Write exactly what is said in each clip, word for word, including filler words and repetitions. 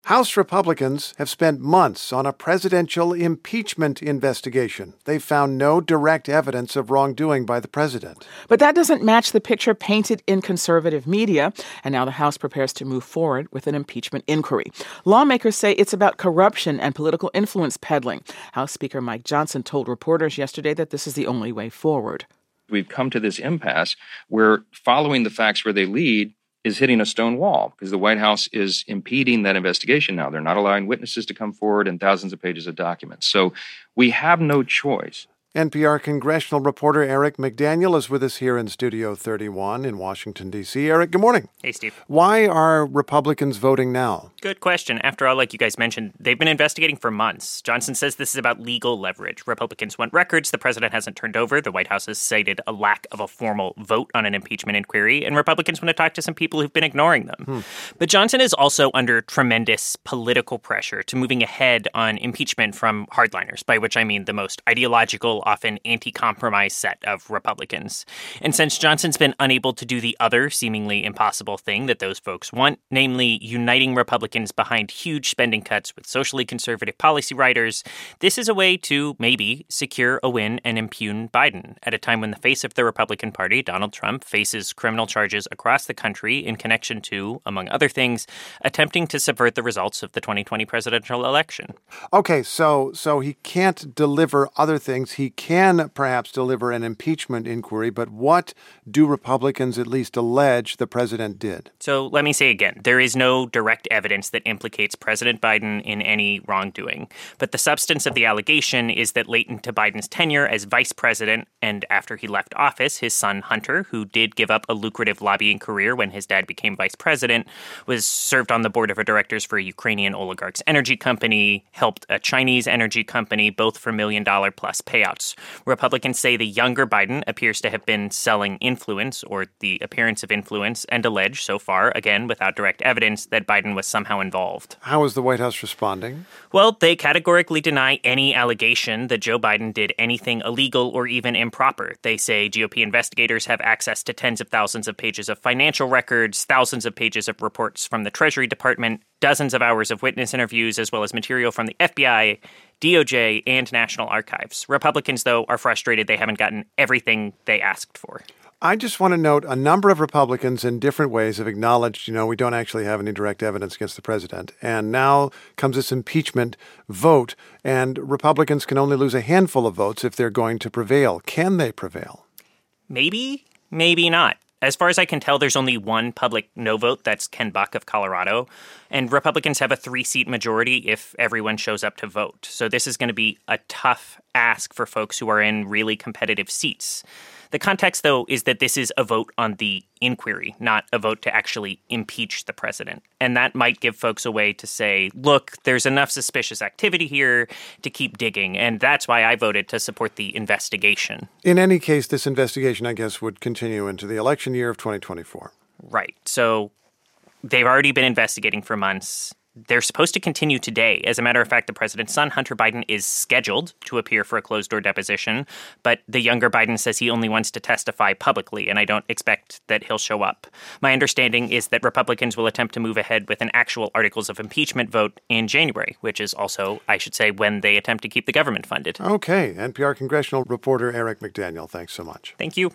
House Republicans have spent months on a presidential impeachment investigation. They've found no direct evidence of wrongdoing by the president. But that doesn't match the picture painted in conservative media, and now the House prepares to move forward with an impeachment inquiry. Lawmakers say it's about corruption and political influence peddling. House Speaker Mike Johnson told reporters yesterday that this is the only way forward. We've come to this impasse where following the facts where they lead is hitting a stone wall because the White House is impeding that investigation now. They're not allowing witnesses to come forward and thousands of pages of documents. So we have no choice. N P R congressional reporter Eric McDaniel is with us here in Studio thirty-one in Washington, D C Eric, good morning. Hey, Steve. Why are Republicans voting now? Good question. After all, like you guys mentioned, they've been investigating for months. Johnson says this is about legal leverage. Republicans want records the president hasn't turned over. The White House has cited a lack of a formal vote on an impeachment inquiry, and Republicans want to talk to some people who've been ignoring them. Hmm. But Johnson is also under tremendous political pressure to moving ahead on impeachment from hardliners, by which I mean the most ideological, often anti-compromise set of Republicans. And since Johnson's been unable to do the other seemingly impossible thing that those folks want, namely uniting Republicans behind huge spending cuts with socially conservative policy writers, this is a way to maybe secure a win and impugn Biden at a time when the face of the Republican Party, Donald Trump, faces criminal charges across the country in connection to, among other things, attempting to subvert the results of the twenty twenty presidential election. Okay, so so he can't deliver other things. He can perhaps deliver an impeachment inquiry, but what do Republicans at least allege the president did? So let me say again, there is no direct evidence that implicates President Biden in any wrongdoing. But the substance of the allegation is that latent to Biden's tenure as vice president and after he left office, his son Hunter, who did give up a lucrative lobbying career when his dad became vice president, was served on the board of directors for a Ukrainian oligarch's energy company, helped a Chinese energy company, both for million dollar plus payouts. Republicans say the younger Biden appears to have been selling influence or the appearance of influence and allege so far, again, without direct evidence, that Biden was somehow involved. How is the White House responding? Well, they categorically deny any allegation that Joe Biden did anything illegal or even improper. They say G O P investigators have access to tens of thousands of pages of financial records, thousands of pages of reports from the Treasury Department, dozens of hours of witness interviews, as well as material from the F B I, D O J, and National Archives. Republicans, though, are frustrated they haven't gotten everything they asked for. I just want to note a number of Republicans in different ways have acknowledged, you know, we don't actually have any direct evidence against the president. And now comes this impeachment vote, and Republicans can only lose a handful of votes if they're going to prevail. Can they prevail? Maybe, maybe not. As far as I can tell, there's only one public no vote. That's Ken Buck of Colorado. And Republicans have a three-seat majority if everyone shows up to vote. So this is going to be a tough ask for folks who are in really competitive seats. The context, though, is that this is a vote on the inquiry, not a vote to actually impeach the president. And that might give folks a way to say, look, there's enough suspicious activity here to keep digging. And that's why I voted to support the investigation. In any case, this investigation, I guess, would continue into the election year of twenty twenty-four. Right. So they've already been investigating for months. They're supposed to continue today. As a matter of fact, the president's son, Hunter Biden, is scheduled to appear for a closed-door deposition, but the younger Biden says he only wants to testify publicly, and I don't expect that he'll show up. My understanding is that Republicans will attempt to move ahead with an actual articles of impeachment vote in January, which is also, I should say, when they attempt to keep the government funded. Okay. N P R congressional reporter Eric McDaniel, thanks so much. Thank you.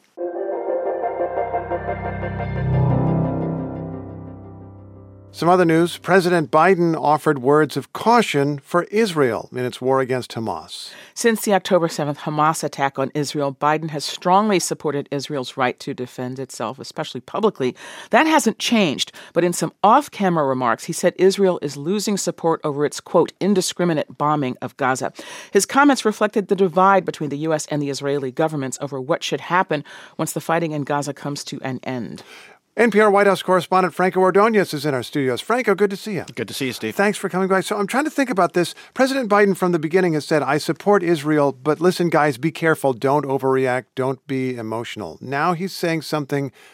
Some other news. President Biden offered words of caution for Israel in its war against Hamas. Since the October seventh Hamas attack on Israel, Biden has strongly supported Israel's right to defend itself, especially publicly. That hasn't changed, but in some off-camera remarks, he said Israel is losing support over its, quote, indiscriminate bombing of Gaza. His comments reflected the divide between the U S and the Israeli governments over what should happen once the fighting in Gaza comes to an end. N P R White House correspondent Franco Ordonez is in our studios. Franco, good to see you. Good to see you, Steve. Thanks for coming by. So I'm trying to think about this. President Biden from the beginning has said, I support Israel, but listen, guys, be careful. Don't overreact. Don't be emotional. Now he's saying something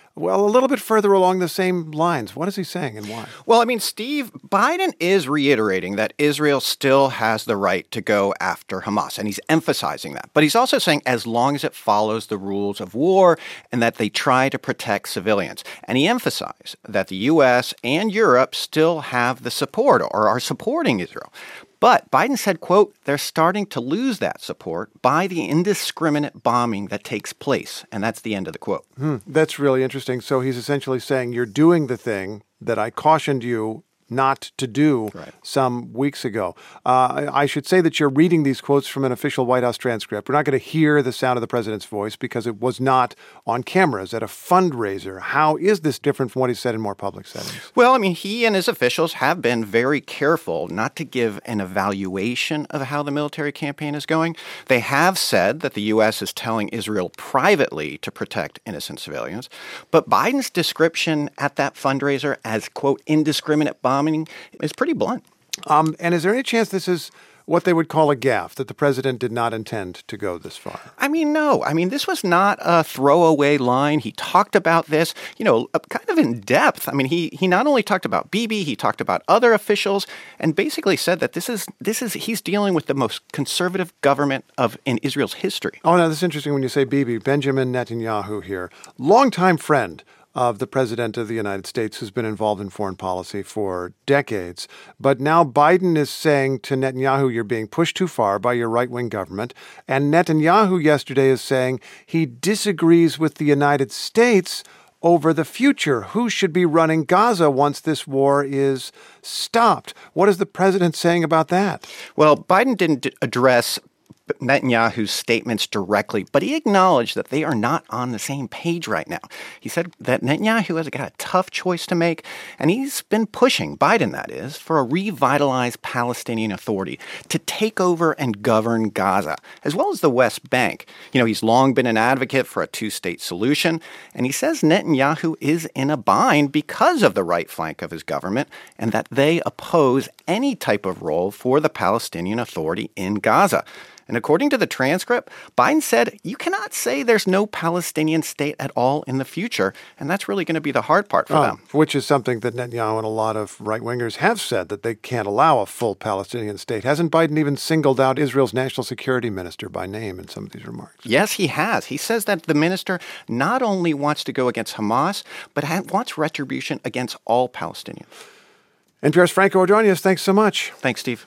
Well, a little bit further along the same lines. What is he saying and why? Well, I mean, Steve, Biden is reiterating that Israel still has the right to go after Hamas, and he's emphasizing that. But he's also saying as long as it follows the rules of war and that they try to protect civilians. And he emphasized that the U S and Europe still have the support or are supporting Israel. But Biden said, quote, they're starting to lose that support by the indiscriminate bombing that takes place. And that's the end of the quote. Hmm, that's really interesting. So he's essentially saying you're doing the thing that I cautioned you not to do right. some weeks ago. Uh, I, I should say that you're reading these quotes from an official White House transcript. We're not going to hear the sound of the president's voice because it was not on cameras at a fundraiser. How is this different from what he said in more public settings? Well, I mean, he and his officials have been very careful not to give an evaluation of how the military campaign is going. They have said that the U S is telling Israel privately to protect innocent civilians. But Biden's description at that fundraiser as, quote, indiscriminate bombing is pretty blunt. Um, and is there any chance this is what they would call a gaffe, that the president did not intend to go this far? I mean, no. I mean, this was not a throwaway line. He talked about this, you know, kind of in depth. I mean, he he not only talked about Bibi, he talked about other officials and basically said that this is this is he's dealing with the most conservative government of in Israel's history. Oh, no, that's interesting when you say Bibi. Benjamin Netanyahu here, longtime friend of the President of the United States, who's been involved in foreign policy for decades. But now Biden is saying to Netanyahu, you're being pushed too far by your right-wing government. And Netanyahu yesterday is saying he disagrees with the United States over the future. Who should be running Gaza once this war is stopped? What is the president saying about that? Well, Biden didn't address Netanyahu's statements directly, but he acknowledged that they are not on the same page right now. He said that Netanyahu has got a tough choice to make, and he's been pushing, Biden that is, for a revitalized Palestinian Authority to take over and govern Gaza, as well as the West Bank. You know, he's long been an advocate for a two-state solution, and he says Netanyahu is in a bind because of the right flank of his government, and that they oppose any type of role for the Palestinian Authority in Gaza. And according to the transcript, Biden said, you cannot say there's no Palestinian state at all in the future. And that's really going to be the hard part for oh, them. Which is something that Netanyahu and a lot of right-wingers have said, that they can't allow a full Palestinian state. Hasn't Biden even singled out Israel's national security minister by name in some of these remarks? Yes, he has. He says that the minister not only wants to go against Hamas, but ha- wants retribution against all Palestinians. N P R's Franco Ordonez, thanks so much. Thanks, Steve.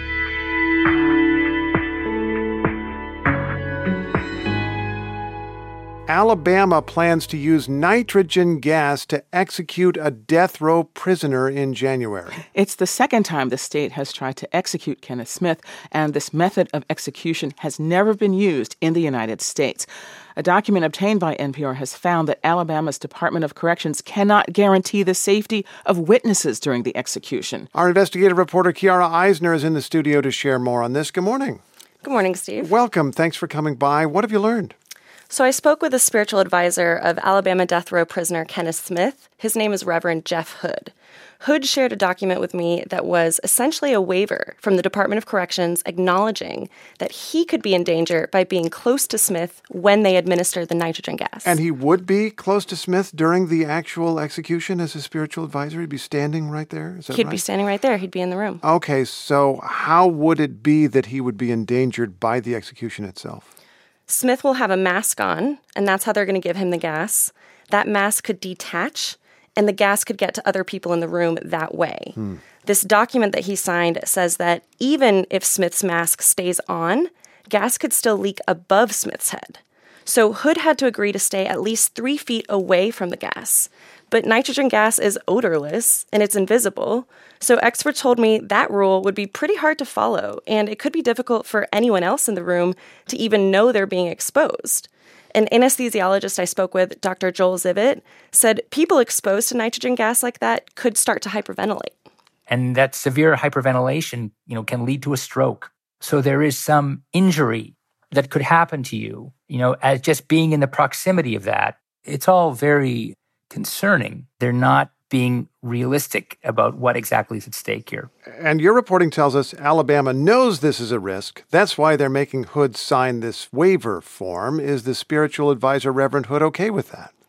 Alabama plans to use nitrogen gas to execute a death row prisoner in January. It's the second time the state has tried to execute Kenneth Smith, and this method of execution has never been used in the United States. A document obtained by N P R has found that Alabama's Department of Corrections cannot guarantee the safety of witnesses during the execution. Our investigative reporter Kiara Eisner is in the studio to share more on this. Good morning. Good morning, Steve. Welcome. Thanks for coming by. What have you learned? So I spoke with a spiritual advisor of Alabama death row prisoner Kenneth Smith. His name is Reverend Jeff Hood. Hood shared a document with me that was essentially a waiver from the Department of Corrections acknowledging that he could be in danger by being close to Smith when they administered the nitrogen gas. And he would be close to Smith during the actual execution as a spiritual advisor? He'd be standing right there? Is that He'd right? be standing right there. He'd be in the room. Okay, so how would it be that he would be endangered by the execution itself? Smith will have a mask on, and that's how they're going to give him the gas. That mask could detach, and the gas could get to other people in the room that way. Hmm. This document that he signed says that even if Smith's mask stays on, gas could still leak above Smith's head. So Hood had to agree to stay at least three feet away from the gas. But nitrogen gas is odorless, and it's invisible. So experts told me that rule would be pretty hard to follow, and it could be difficult for anyone else in the room to even know they're being exposed. An anesthesiologist I spoke with, Doctor Joel Zivit, said people exposed to nitrogen gas like that could start to hyperventilate. And that severe hyperventilation, you know, can lead to a stroke. So there is some injury that could happen to you, you know, as just being in the proximity of that. It's all very concerning. They're not being realistic about what exactly is at stake here. And your reporting tells us Alabama knows this is a risk. That's why they're making Hood sign this waiver form. Is the spiritual advisor, Reverend Hood, okay with that?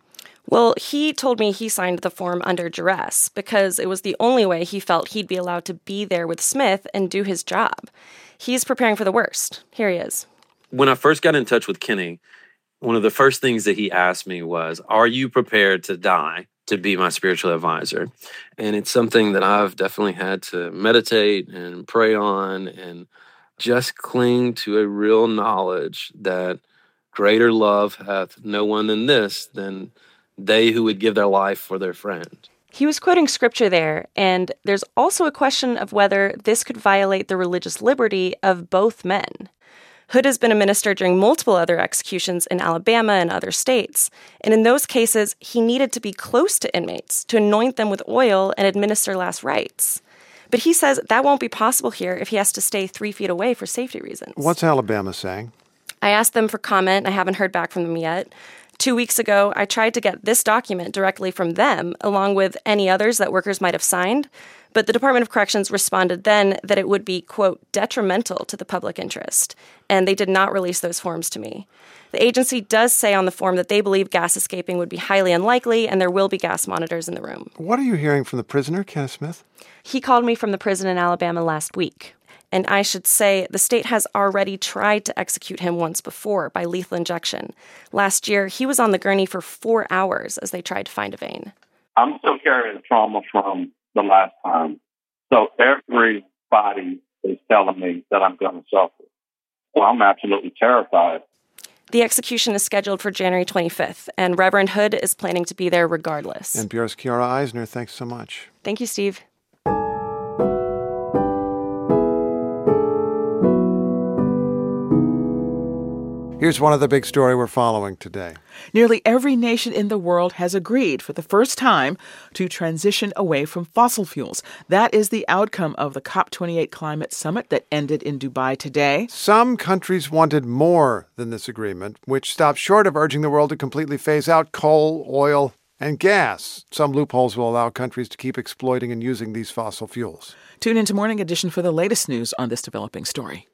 Well, he told me he signed the form under duress because it was the only way he felt he'd be allowed to be there with Smith and do his job. He's preparing for the worst. Here he is. When I first got in touch with Kenny, one of the first things that he asked me was, are you prepared to die to be my spiritual advisor? And it's something that I've definitely had to meditate and pray on and just cling to a real knowledge that greater love hath no one than this, than they who would give their life for their friend. He was quoting scripture there, and there's also a question of whether this could violate the religious liberty of both men. Hood has been a minister during multiple other executions in Alabama and other states, and in those cases, he needed to be close to inmates to anoint them with oil and administer last rites. But he says that won't be possible here if he has to stay three feet away for safety reasons. What's Alabama saying? I asked them for comment. I haven't heard back from them yet. Two weeks ago, I tried to get this document directly from them, along with any others that workers might have signed, but the Department of Corrections responded then that it would be, quote, detrimental to the public interest, and they did not release those forms to me. The agency does say on the form that they believe gas escaping would be highly unlikely, and there will be gas monitors in the room. What are you hearing from the prisoner, Kenneth Smith? He called me from the prison in Alabama last week. And I should say the state has already tried to execute him once before by lethal injection. Last year, he was on the gurney for four hours as they tried to find a vein. I'm still carrying trauma from the last time. So everybody is telling me that I'm going to suffer. Well, I'm absolutely terrified. The execution is scheduled for January twenty-fifth, and Reverend Hood is planning to be there regardless. N P R's Kiara Eisner, thanks so much. Thank you, Steve. Here's one other big story we're following today. Nearly every nation in the world has agreed for the first time to transition away from fossil fuels. That is the outcome of the COP twenty-eight climate summit that ended in Dubai today. Some countries wanted more than this agreement, which stopped short of urging the world to completely phase out coal, oil, and gas. Some loopholes will allow countries to keep exploiting and using these fossil fuels. Tune into Morning Edition for the latest news on this developing story.